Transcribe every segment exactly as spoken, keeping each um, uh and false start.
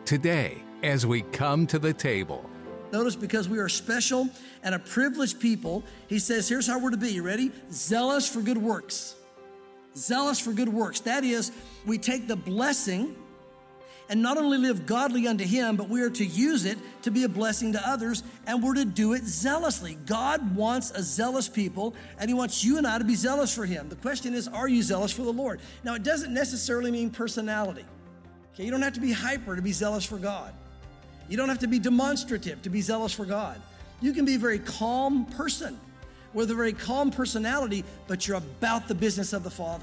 today as we come to the table. Notice, because we are special and a privileged people, he says, here's how we're to be. You ready? Zealous for good works. Zealous for good works. That is, we take the blessing and not only live godly unto him, but we are to use it to be a blessing to others, and we're to do it zealously. God wants a zealous people, and he wants you and I to be zealous for him. The question is, are you zealous for the Lord? Now, it doesn't necessarily mean personality. Okay, you don't have to be hyper to be zealous for God. You don't have to be demonstrative to be zealous for God. You can be a very calm person with a very calm personality, but you're about the business of the Father.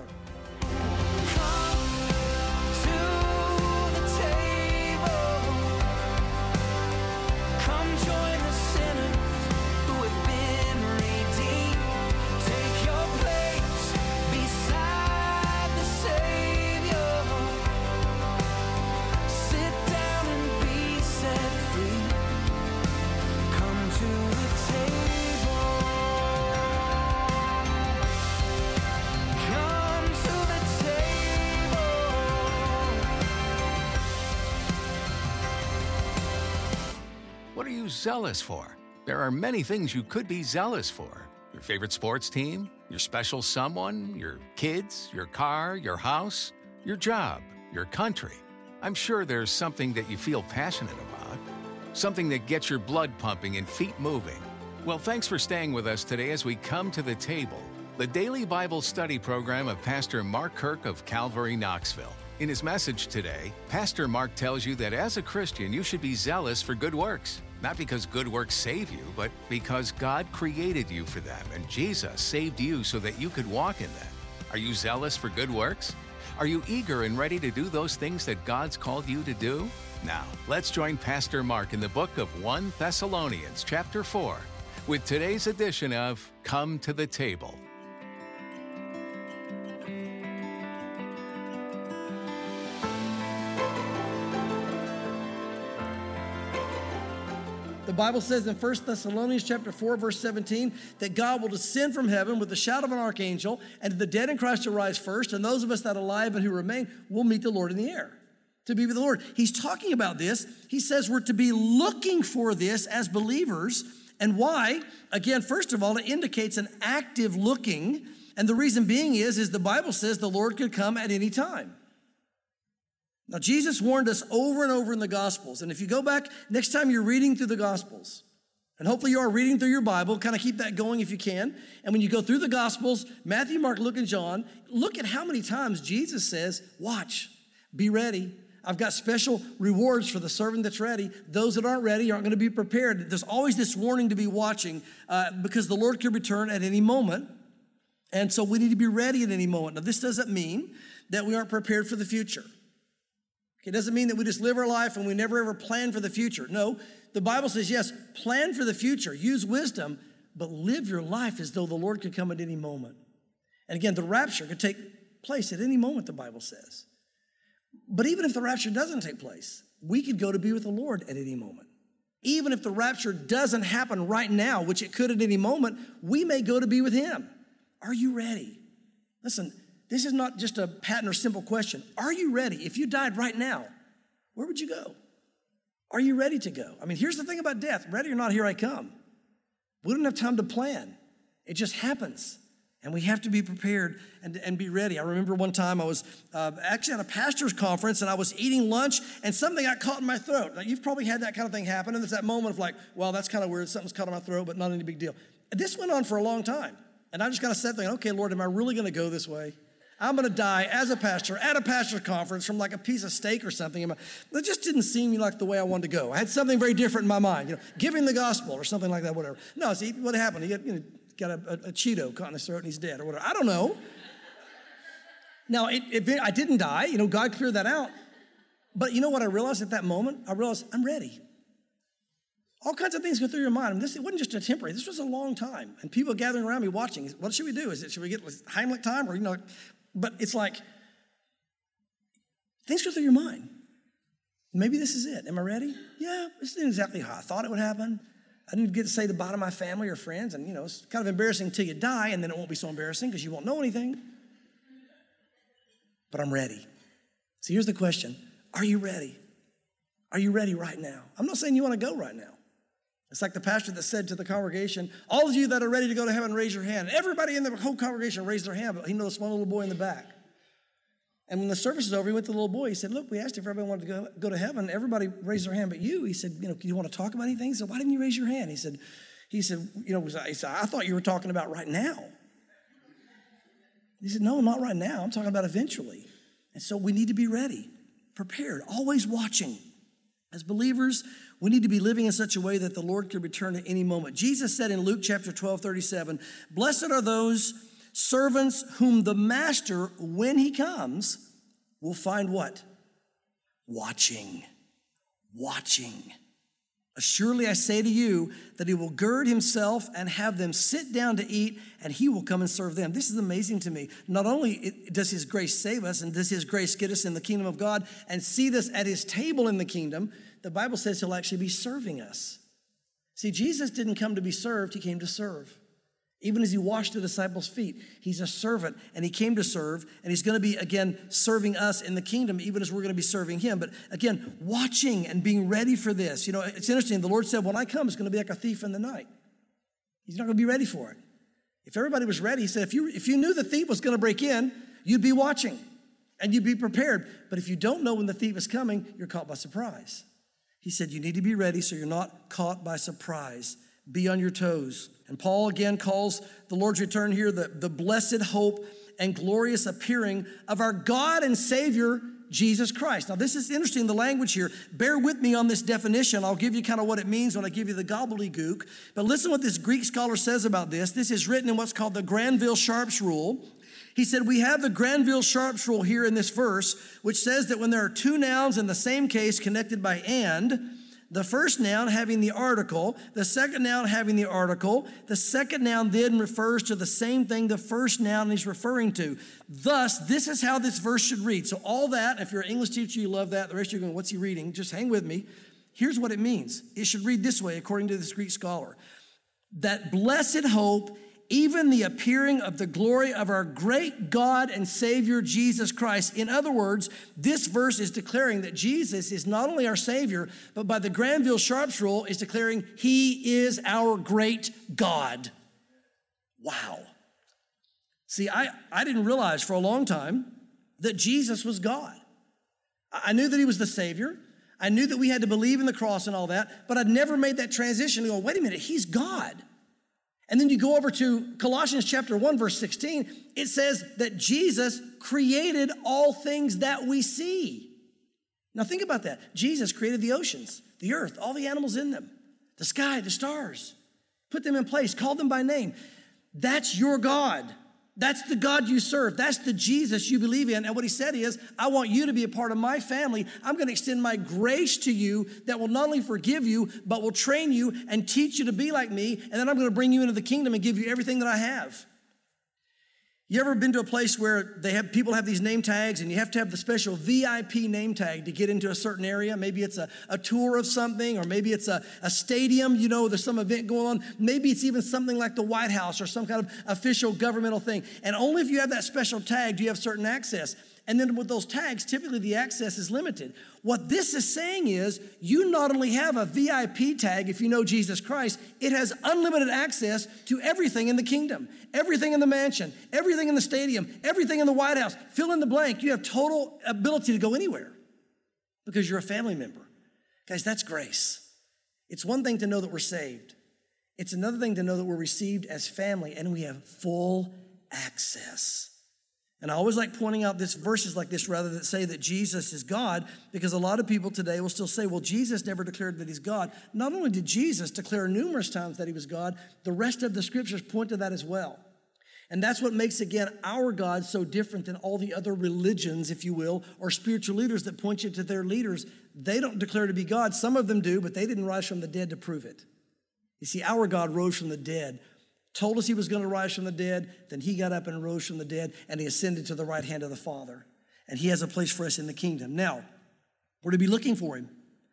What are you zealous for? There are many things you could be zealous for. Your favorite sports team, your special someone, your kids, your car, your house, your job, your country. I'm sure there's something that you feel passionate about, something that gets your blood pumping and feet moving. Well, thanks for staying with us today as we come to the table, the daily Bible study program of Pastor Mark Kirk of Calvary, Knoxville. In his message today, Pastor Mark tells you that as a Christian, you should be zealous for good works. Not because good works save you, but because God created you for them, and Jesus saved you so that you could walk in them. Are you zealous for good works? Are you eager and ready to do those things that God's called you to do? Now, let's join Pastor Mark in the book of First Thessalonians chapter four with today's edition of Come to the Table. The Bible says in First Thessalonians chapter four, verse seventeen, that God will descend from heaven with the shout of an archangel, and the dead in Christ will rise first, and those of us that are alive and who remain will meet the Lord in the air, to be with the Lord. He's talking about this. He says we're to be looking for this as believers. And why? Again, first of all, it indicates an active looking, and the reason being is, is the Bible says the Lord could come at any time. Now, Jesus warned us over and over in the Gospels. And if you go back, next time you're reading through the Gospels, and hopefully you are reading through your Bible, kind of keep that going if you can. And when you go through the Gospels, Matthew, Mark, Luke, and John, look at how many times Jesus says, watch, be ready. I've got special rewards for the servant that's ready. Those that aren't ready aren't going to be prepared. There's always this warning to be watching uh, because the Lord could return at any moment. And so we need to be ready at any moment. Now, this doesn't mean that we aren't prepared for the future. It doesn't mean that we just live our life and we never ever plan for the future. No, the Bible says, yes, plan for the future, use wisdom, but live your life as though the Lord could come at any moment. And again, the rapture could take place at any moment, the Bible says. But even if the rapture doesn't take place, we could go to be with the Lord at any moment. Even if the rapture doesn't happen right now, which it could at any moment, we may go to be with him. Are you ready? Listen, this is not just a patent or simple question. Are you ready? If you died right now, where would you go? Are you ready to go? I mean, here's the thing about death. Ready or not, here I come. We don't have time to plan. It just happens. And we have to be prepared and, and be ready. I remember one time I was uh, actually at a pastor's conference and I was eating lunch and something got caught in my throat. Now, you've probably had that kind of thing happen. And there's that moment of like, well, that's kind of weird. Something's caught in my throat, but not any big deal. And this went on for a long time. And I just kind of sat there, okay, Lord, am I really going to go this way? I'm going to die as a pastor at a pastor conference from like a piece of steak or something. That just didn't seem like the way I wanted to go. I had something very different in my mind, you know, giving the gospel or something like that, whatever. No, see, what happened? He got, you know, got a, a, a Cheeto caught in his throat and he's dead or whatever. I don't know. Now, it, it, I didn't die. You know, God cleared that out. But you know what I realized at that moment? I realized I'm ready. All kinds of things go through your mind. I mean, this it wasn't just a temporary. This was a long time. And people gathering around me watching. What should we do? Is it, should we get Heimlich time or, you know, but it's like, things go through your mind. Maybe this is it. Am I ready? Yeah, this isn't exactly how I thought it would happen. I didn't get to say goodbye to my family or friends. And, you know, it's kind of embarrassing until you die, and then it won't be so embarrassing because you won't know anything. But I'm ready. So here's the question. Are you ready? Are you ready right now? I'm not saying you want to go right now. It's like the pastor that said to the congregation, all of you that are ready to go to heaven, raise your hand. Everybody in the whole congregation raised their hand, but he noticed one little boy in the back. And when the service was over, he went to the little boy. He said, look, we asked if everybody wanted to go, go to heaven. Everybody raised their hand but you. He said, you know, do you want to talk about anything? He said, why didn't you raise your hand? He said, he said, you know, he said, I thought you were talking about right now. He said, no, not right now. I'm talking about eventually. And so we need to be ready, prepared, always watching. As believers, we need to be living in such a way that the Lord could return at any moment. Jesus said in Luke chapter twelve, thirty-seven, blessed are those servants whom the master, when he comes, will find what? Watching, watching. Surely I say to you that he will gird himself and have them sit down to eat, and he will come and serve them. This is amazing to me. Not only does his grace save us, and does his grace get us in the kingdom of God and seat us at his table in the kingdom, the Bible says he'll actually be serving us. See, Jesus didn't come to be served, he came to serve. Even as he washed the disciples' feet, he's a servant, and he came to serve, and he's going to be, again, serving us in the kingdom, even as we're going to be serving him. But again, watching and being ready for this. You know, it's interesting. The Lord said, when I come, it's going to be like a thief in the night. He's not going to be ready for it. If everybody was ready, he said, if you, if you knew the thief was going to break in, you'd be watching, and you'd be prepared. But if you don't know when the thief is coming, you're caught by surprise. He said, you need to be ready so you're not caught by surprise. Be on your toes. And Paul again calls the Lord's return here the, the blessed hope and glorious appearing of our God and Savior, Jesus Christ. Now, this is interesting, the language here. Bear with me on this definition. I'll give you kind of what it means when I give you the gobbledygook. But listen what this Greek scholar says about this. This is written in what's called the Granville-Sharps rule. He said, we have the Granville-Sharps rule here in this verse, which says that when there are two nouns in the same case connected by and, the first noun having the article, the second noun having the article, the second noun then refers to the same thing the first noun is referring to. Thus, this is how this verse should read. So all that, if you're an English teacher, you love that. The rest of you are going, what's he reading? Just hang with me. Here's what it means. It should read this way, according to this Greek scholar. That blessed hope, even the appearing of the glory of our great God and Savior, Jesus Christ. In other words, this verse is declaring that Jesus is not only our Savior, but by the Granville-Sharps rule is declaring he is our great God. Wow. See, I, I didn't realize for a long time that Jesus was God. I knew that he was the Savior. I knew that we had to believe in the cross and all that, but I'd never made that transition to go, wait a minute, he's God. And then you go over to Colossians chapter one, verse sixteen. It says that Jesus created all things that we see. Now think about that. Jesus created the oceans, the earth, all the animals in them, the sky, the stars, put them in place, called them by name. That's your God. That's the God you serve. That's the Jesus you believe in. And what he said is, I want you to be a part of my family. I'm going to extend my grace to you that will not only forgive you, but will train you and teach you to be like me. And then I'm going to bring you into the kingdom and give you everything that I have. You ever been to a place where they have people have these name tags and you have to have the special V I P name tag to get into a certain area? Maybe it's a, a tour of something, or maybe it's a, a stadium, you know, there's some event going on. Maybe it's even something like the White House or some kind of official governmental thing. And only if you have that special tag do you have certain access. And then with those tags, typically the access is limited. What this is saying is you not only have a V I P tag if you know Jesus Christ, it has unlimited access to everything in the kingdom, everything in the mansion, everything in the stadium, everything in the White House. Fill in the blank. You have total ability to go anywhere because you're a family member. Guys, that's grace. It's one thing to know that we're saved. It's another thing to know that we're received as family and we have full access. And I always like pointing out this verses like this rather than say that Jesus is God, because a lot of people today will still say, well, Jesus never declared that he's God. Not only did Jesus declare numerous times that he was God, the rest of the scriptures point to that as well. And that's what makes, again, our God so different than all the other religions, if you will, or spiritual leaders that point you to their leaders. They don't declare to be God. Some of them do, but they didn't rise from the dead to prove it. You see, our God rose from the dead, told us he was going to rise from the dead, then he got up and rose from the dead, and he ascended to the right hand of the Father. And he has a place for us in the kingdom. Now, we're to be looking for him.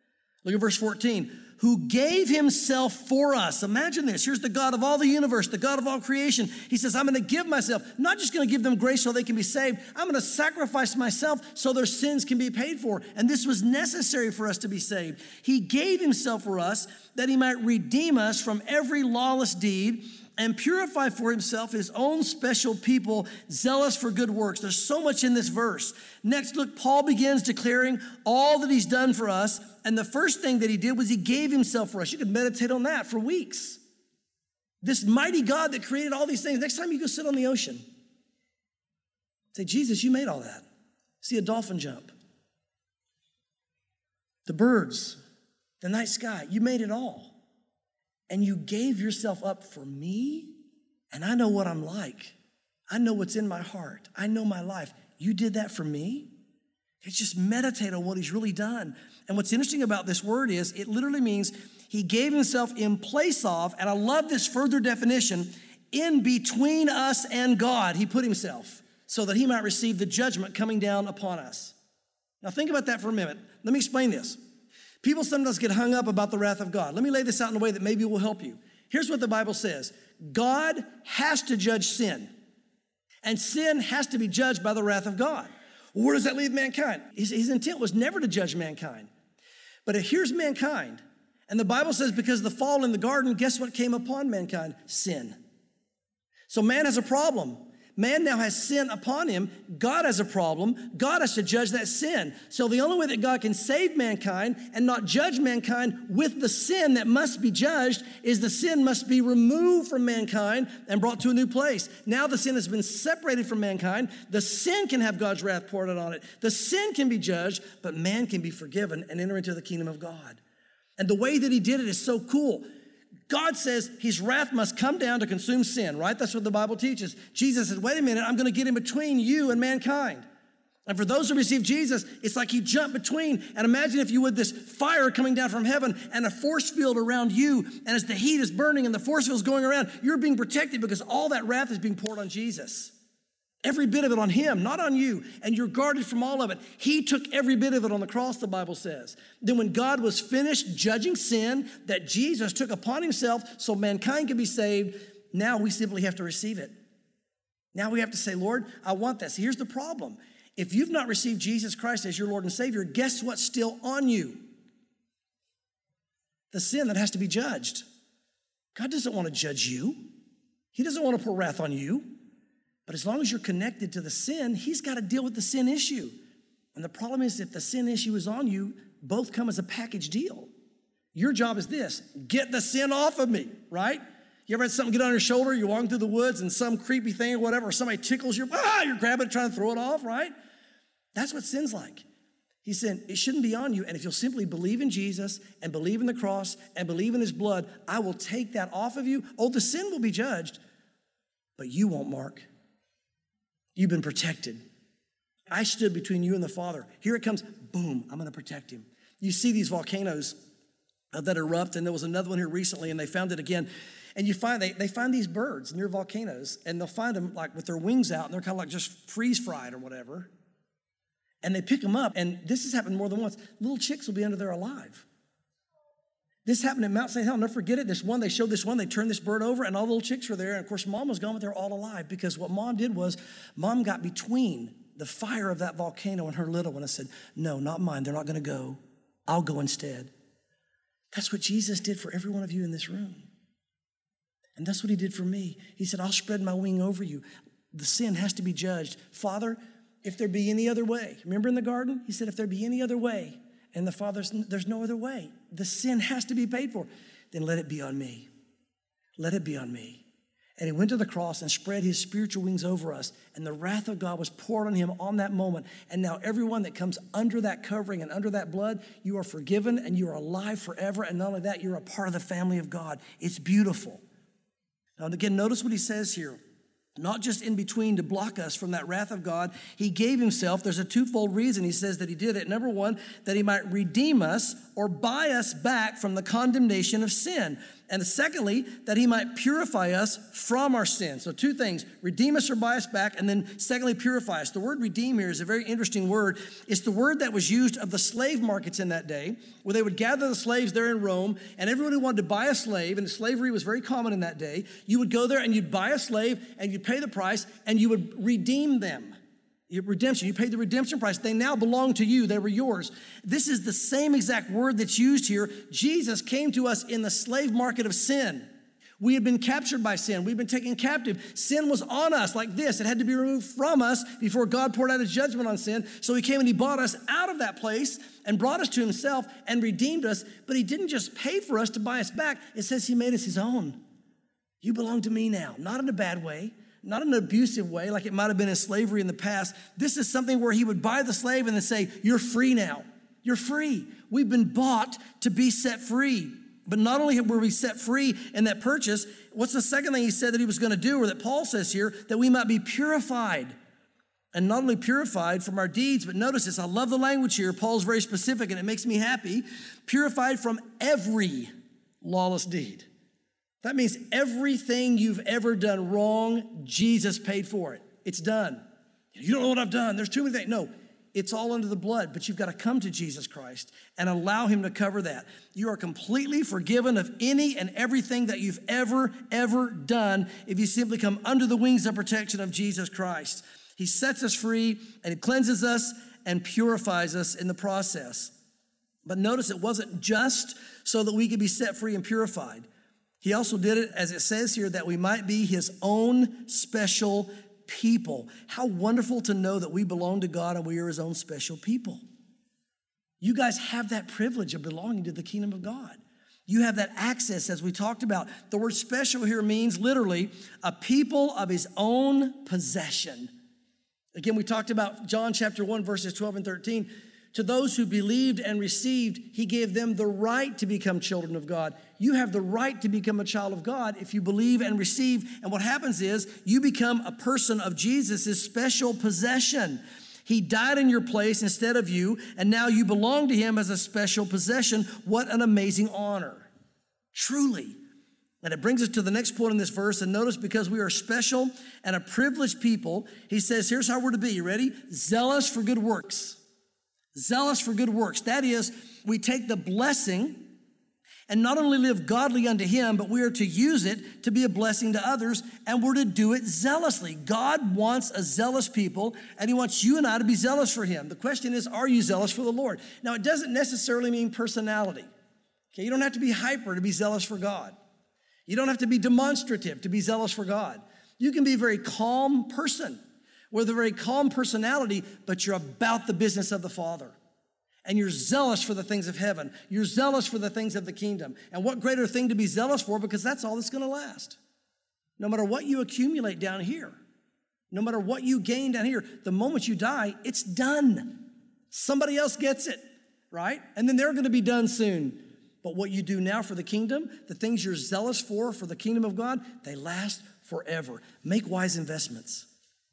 Look at verse fourteen. Who gave himself for us. Imagine this. Here's the God of all the universe, the God of all creation. He says, I'm going to give myself, not just going to give them grace so they can be saved. I'm going to sacrifice myself so their sins can be paid for. And this was necessary for us to be saved. He gave himself for us that he might redeem us from every lawless deed and purify for himself his own special people, zealous for good works. There's so much in this verse. Next, look, Paul begins declaring all that he's done for us. And the first thing that he did was he gave himself for us. You could meditate on that for weeks. This mighty God that created all these things. Next time you go sit on the ocean, say, Jesus, you made all that. See a dolphin jump. The birds, the night sky, you made it all. And you gave yourself up for me, and I know what I'm like. I know what's in my heart. I know my life. You did that for me? It's just meditate on what he's really done. And what's interesting about this word is it literally means he gave himself in place of, and I love this further definition, in between us and God, he put himself so that he might receive the judgment coming down upon us. Now think about that for a minute. Let me explain this. People sometimes get hung up about the wrath of God. Let me lay this out in a way that maybe will help you. Here's what the Bible says. God has to judge sin, and sin has to be judged by the wrath of God. Well, where does that leave mankind? His, his intent was never to judge mankind. But here's mankind, and the Bible says because of the fall in the garden, guess what came upon mankind? Sin. So man has a problem. Man now has sin upon him. God has a problem. God has to judge that sin. So the only way that God can save mankind and not judge mankind with the sin that must be judged is the sin must be removed from mankind and brought to a new place. Now the sin has been separated from mankind. The sin can have God's wrath poured out on it. The sin can be judged, but man can be forgiven and enter into the kingdom of God. And the way that he did it is so cool. God says his wrath must come down to consume sin, right? That's what the Bible teaches. Jesus says, wait a minute, I'm going to get in between you and mankind. And for those who receive Jesus, it's like he jumped between. And imagine if you would, this fire coming down from heaven and a force field around you. And as the heat is burning and the force field is going around, you're being protected because all that wrath is being poured on Jesus. Every bit of it on him, not on you. And you're guarded from all of it. He took every bit of it on the cross, the Bible says. Then when God was finished judging sin that Jesus took upon himself so mankind could be saved, now we simply have to receive it. Now we have to say, Lord, I want this. Here's the problem. If you've not received Jesus Christ as your Lord and Savior, guess what's still on you? The sin that has to be judged. God doesn't want to judge you. He doesn't want to pour wrath on you. But as long as you're connected to the sin, he's got to deal with the sin issue. And the problem is if the sin issue is on you, both come as a package deal. Your job is this, get the sin off of me, right? You ever had something get on your shoulder, you're walking through the woods and some creepy thing or whatever, or somebody tickles you, ah, you're grabbing it, trying to throw it off, right? That's what sin's like. He said, it shouldn't be on you. And if you'll simply believe in Jesus and believe in the cross and believe in his blood, I will take that off of you. Oh, the sin will be judged, but you won't, Mark. You've been protected. I stood between you and the Father. Here it comes. Boom, I'm going to protect him. You see these volcanoes uh, that erupt, and there was another one here recently, and they found it again. And you find, they, they find these birds near volcanoes, and they'll find them like with their wings out, and they're kind of like just freeze-fried or whatever. And they pick them up, and this has happened more than once. Little chicks will be under there alive. This happened at Mount Saint Helens. Never forget it. This one, they showed this one, they turned this bird over, and all the little chicks were there. And of course, mom was gone, but they're all alive because what mom did was mom got between the fire of that volcano and her little one and said, no, not mine. They're not going to go. I'll go instead. That's what Jesus did for every one of you in this room. And that's what he did for me. He said, I'll spread my wing over you. The sin has to be judged. Father, if there be any other way. Remember in the garden? He said, if there be any other way. And the Father's, there's no other way. The sin has to be paid for. Then let it be on me. Let it be on me. And he went to the cross and spread his spiritual wings over us. And the wrath of God was poured on him on that moment. And now everyone that comes under that covering and under that blood, you are forgiven and you are alive forever. And not only that, you're a part of the family of God. It's beautiful. Now, and again, notice what he says here. Not just in between to block us from that wrath of God. He gave himself. There's a twofold reason he says that he did it. Number one, that he might redeem us or buy us back from the condemnation of sin. And secondly, that he might purify us from our sins. So two things, redeem us or buy us back, and then secondly, purify us. The word redeem here is a very interesting word. It's the word that was used of the slave markets in that day, where they would gather the slaves there in Rome, and everyone who wanted to buy a slave, and slavery was very common in that day, you would go there and you'd buy a slave, and you'd pay the price, and you would redeem them. Your redemption, you paid the redemption price. They now belong to you. They were yours. This is the same exact word that's used here. Jesus came to us in the slave market of sin. We had been captured by sin. We've been taken captive. Sin was on us like this. It had to be removed from us before God poured out his judgment on sin. So he came and he bought us out of that place and brought us to himself and redeemed us. But he didn't just pay for us to buy us back. It says he made us his own. You belong to me now, not in a bad way. Not in an abusive way like it might have been in slavery in the past. This is something where he would buy the slave and then say, you're free now. You're free. We've been bought to be set free. But not only were we set free in that purchase, what's the second thing he said that he was going to do, or that Paul says here, that we might be purified. And not only purified from our deeds, but notice this, I love the language here. Paul's very specific and it makes me happy. Purified from every lawless deed. That means everything you've ever done wrong, Jesus paid for it. It's done. You don't know what I've done. There's too many things. No, it's all under the blood, but you've got to come to Jesus Christ and allow him to cover that. You are completely forgiven of any and everything that you've ever, ever done if you simply come under the wings of protection of Jesus Christ. He sets us free and he cleanses us and purifies us in the process. But notice it wasn't just so that we could be set free and purified. He also did it, as it says here, that we might be his own special people. How wonderful to know that we belong to God and we are his own special people. You guys have that privilege of belonging to the kingdom of God. You have that access, as we talked about. The word special here means literally a people of his own possession. Again, we talked about John chapter one, verses twelve and thirteen. To those who believed and received, he gave them the right to become children of God. You have the right to become a child of God if you believe and receive. And what happens is you become a person of Jesus' special possession. He died in your place instead of you, and now you belong to him as a special possession. What an amazing honor. Truly. And it brings us to the next point in this verse. And notice, because we are special and a privileged people, he says, here's how we're to be. You ready? Zealous for good works. Zealous for good works. That is, we take the blessing and not only live godly unto him, but we are to use it to be a blessing to others, and we're to do it zealously. God wants a zealous people, and he wants you and I to be zealous for him. The question is, are you zealous for the Lord? Now, it doesn't necessarily mean personality. Okay, you don't have to be hyper to be zealous for God. You don't have to be demonstrative to be zealous for God. You can be a very calm person with a very calm personality, but you're about the business of the Father. And you're zealous for the things of heaven. You're zealous for the things of the kingdom. And what greater thing to be zealous for, because that's all that's going to last. No matter what you accumulate down here, no matter what you gain down here, the moment you die, it's done. Somebody else gets it, right? And then they're going to be done soon. But what you do now for the kingdom, the things you're zealous for, for the kingdom of God, they last forever. Make wise investments.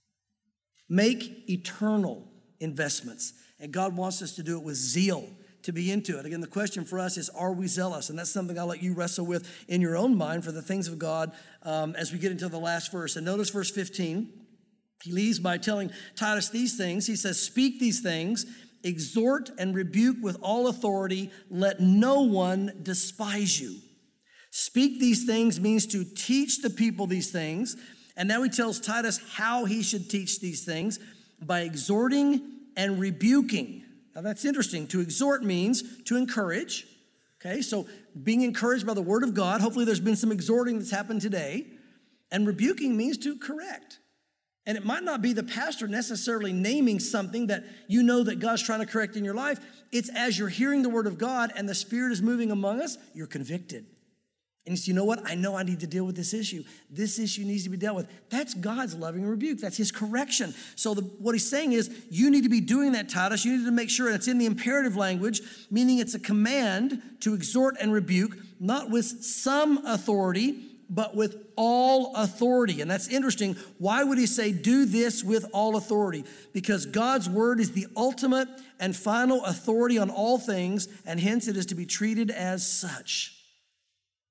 Make eternal investments. And God wants us to do it with zeal, to be into it. Again, the question for us is, are we zealous? And that's something I'll let you wrestle with in your own mind for the things of God um, as we get into the last verse. And notice verse fifteen. He leaves by telling Titus these things. He says, speak these things, exhort and rebuke with all authority. Let no one despise you. Speak these things means to teach the people these things. And now he tells Titus how he should teach these things by exhorting and rebuking. Now that's interesting. To exhort means to encourage. Okay, so being encouraged by the word of God. Hopefully there's been some exhorting that's happened today. And rebuking means to correct. And it might not be the pastor necessarily naming something that you know that God's trying to correct in your life. It's as you're hearing the word of God and the Spirit is moving among us, you're convicted. And you say, you know what? I know I need to deal with this issue. This issue needs to be dealt with. That's God's loving rebuke. That's his correction. So the, what he's saying is, you need to be doing that, Titus. You need to make sure, and it's in the imperative language, meaning it's a command to exhort and rebuke, not with some authority, but with all authority. And that's interesting. Why would he say, do this with all authority? Because God's word is the ultimate and final authority on all things, and hence it is to be treated as such.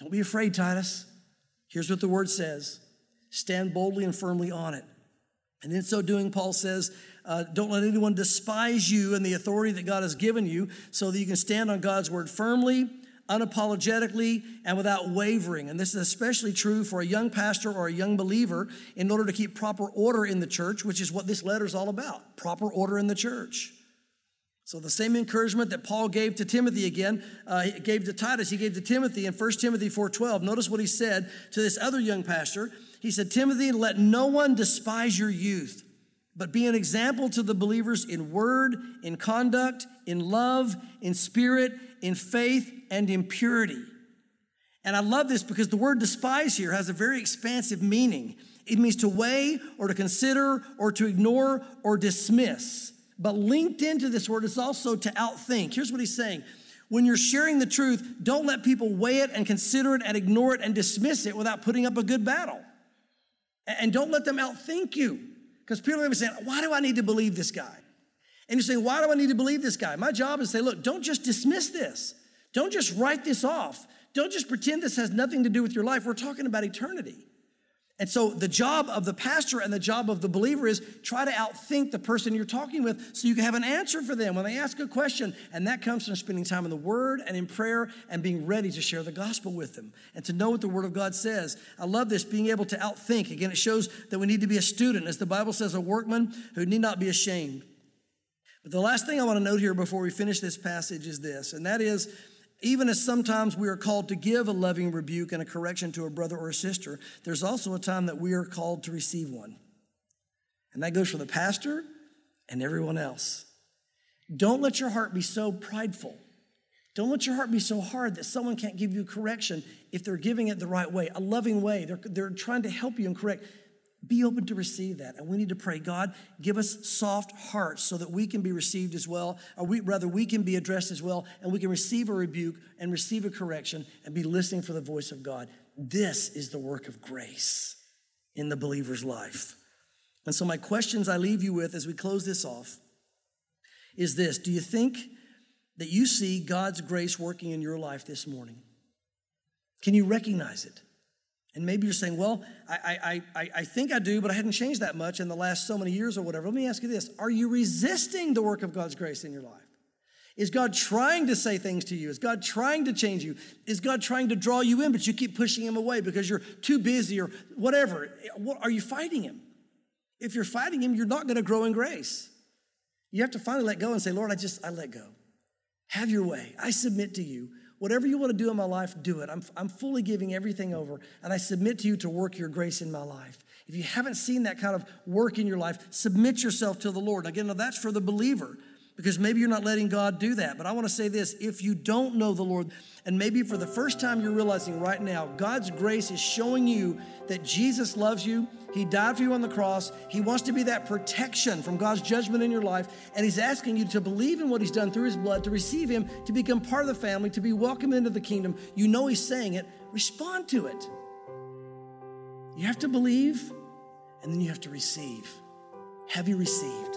Don't be afraid, Titus. Here's what the word says. Stand boldly and firmly on it. And in so doing, Paul says, uh, don't let anyone despise you and the authority that God has given you so that you can stand on God's word firmly, unapologetically, and without wavering. And this is especially true for a young pastor or a young believer in order to keep proper order in the church, which is what this letter is all about, proper order in the church. So the same encouragement that Paul gave to Timothy again, uh, he gave to Titus, he gave to Timothy in First Timothy four twelve. Notice what he said to this other young pastor. He said, Timothy, let no one despise your youth, but be an example to the believers in word, in conduct, in love, in spirit, in faith, and in purity. And I love this because the word despise here has a very expansive meaning. It means to weigh or to consider or to ignore or dismiss. But linked into this word is also to outthink. Here's what he's saying. When you're sharing the truth, don't let people weigh it and consider it and ignore it and dismiss it without putting up a good battle. And don't let them outthink you. Because people are going to be saying, why do I need to believe this guy? And you're saying, why do I need to believe this guy? My job is to say, look, don't just dismiss this. Don't just write this off. Don't just pretend this has nothing to do with your life. We're talking about eternity. And so the job of the pastor and the job of the believer is try to outthink the person you're talking with so you can have an answer for them when they ask a question. And that comes from spending time in the Word and in prayer and being ready to share the gospel with them and to know what the Word of God says. I love this, being able to outthink. Again, it shows that we need to be a student, as the Bible says, a workman who need not be ashamed. But the last thing I want to note here before we finish this passage is this, and that is, even as sometimes we are called to give a loving rebuke and a correction to a brother or a sister, there's also a time that we are called to receive one. And that goes for the pastor and everyone else. Don't let your heart be so prideful. Don't let your heart be so hard that someone can't give you correction if they're giving it the right way, a loving way. They're, they're trying to help you and correct. Be open to receive that. And we need to pray, God, give us soft hearts so that we can be received as well, or we, rather we can be addressed as well, and we can receive a rebuke and receive a correction and be listening for the voice of God. This is the work of grace in the believer's life. And so my questions I leave you with as we close this off is this. Do you think that you see God's grace working in your life this morning? Can you recognize it? And maybe you're saying, well, I, I, I, I think I do, but I hadn't changed that much in the last so many years or whatever. Let me ask you this. Are you resisting the work of God's grace in your life? Is God trying to say things to you? Is God trying to change you? Is God trying to draw you in, but you keep pushing him away because you're too busy or whatever? Are you fighting him? If you're fighting him, you're not going to grow in grace. You have to finally let go and say, Lord, I just, I let go. Have your way. I submit to you. Whatever you want to do in my life, do it. I'm, I'm fully giving everything over, and I submit to you to work your grace in my life. If you haven't seen that kind of work in your life, submit yourself to the Lord. Again, now that's for the believer, because maybe you're not letting God do that. But I want to say this, if you don't know the Lord, and maybe for the first time you're realizing right now, God's grace is showing you that Jesus loves you. He died for you on the cross. He wants to be that protection from God's judgment in your life. And he's asking you to believe in what he's done through his blood, to receive him, to become part of the family, to be welcomed into the kingdom. You know he's saying it. Respond to it. You have to believe, and then you have to receive. Have you received?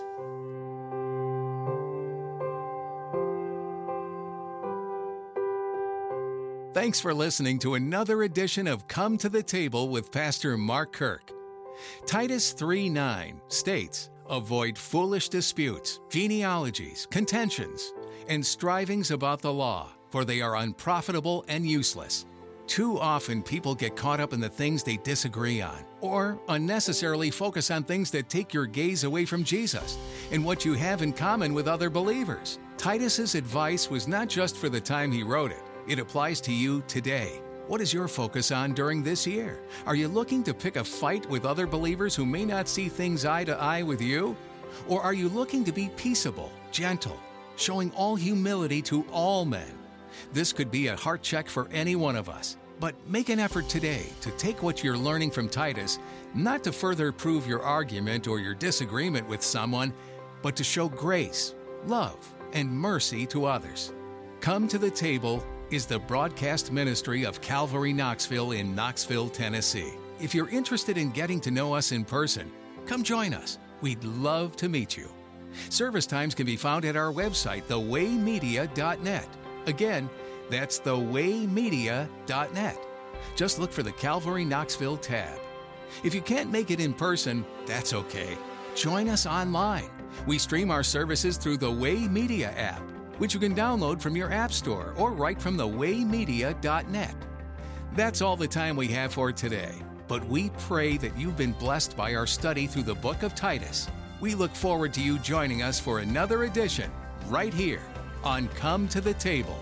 Thanks for listening to another edition of Come to the Table with Pastor Mark Kirk. Titus three nine states, avoid foolish disputes, genealogies, contentions, and strivings about the law, for they are unprofitable and useless. Too often people get caught up in the things they disagree on, or unnecessarily focus on things that take your gaze away from Jesus and what you have in common with other believers. Titus's advice was not just for the time he wrote it. It applies to you today. What is your focus on during this year? Are you looking to pick a fight with other believers who may not see things eye to eye with you? Or are you looking to be peaceable, gentle, showing all humility to all men? This could be a heart check for any one of us. But make an effort today to take what you're learning from Titus, not to further prove your argument or your disagreement with someone, but to show grace, love, and mercy to others. Come to the Table is the broadcast ministry of Calvary Knoxville in Knoxville, Tennessee. If you're interested in getting to know us in person, come join us. We'd love to meet you. Service times can be found at our website, the way media dot net. Again, that's the way media dot net. Just look for the Calvary Knoxville tab. If you can't make it in person, that's okay. Join us online. We stream our services through the Way Media app, which you can download from your app store or right from the way media dot net. That's all the time we have for today, but we pray that you've been blessed by our study through the book of Titus. We look forward to you joining us for another edition right here on Come to the Table.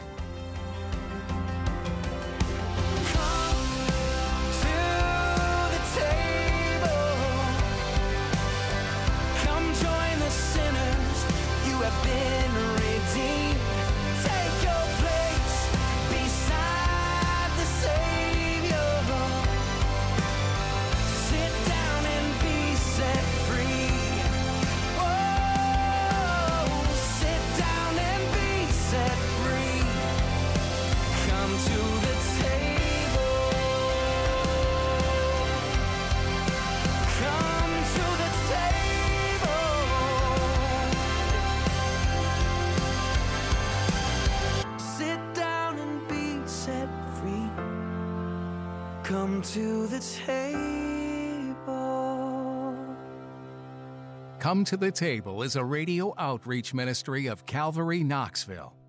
Come to the table. Come to the Table is a radio outreach ministry of Calvary Knoxville.